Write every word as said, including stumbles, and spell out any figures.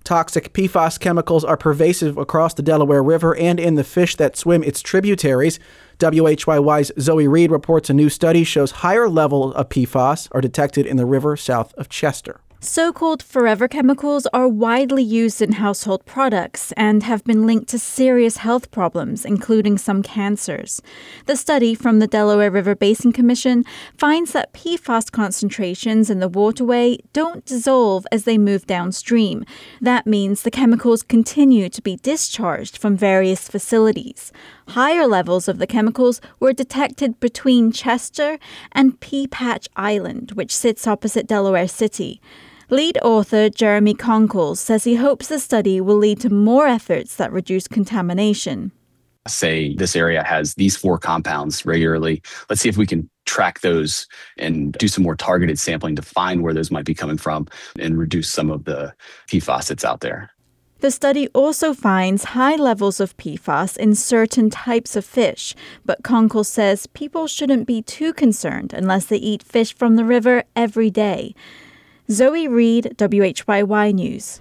Toxic P FAS chemicals are pervasive across the Delaware River and in the fish that swim its tributaries. W H Y Y's Zoe Reed reports a new study shows higher levels of P FAS are detected in the river south of Chester. So-called forever chemicals are widely used in household products and have been linked to serious health problems, including some cancers. The study from the Delaware River Basin Commission finds that P FAS concentrations in the waterway don't dissolve as they move downstream. That means the chemicals continue to be discharged from various facilities. Higher levels of the chemicals were detected between Chester and Pea Patch Island, which sits opposite Delaware City. Lead author Jeremy Conkles says he hopes the study will lead to more efforts that reduce contamination. Say this area has these four compounds regularly. Let's see if we can track those and do some more targeted sampling to find where those might be coming from and reduce some of the P FAS that's out there. The study also finds high levels of P FAS in certain types of fish, but Conkles says people shouldn't be too concerned unless they eat fish from the river every day. Zoe Reed, W H Y Y News.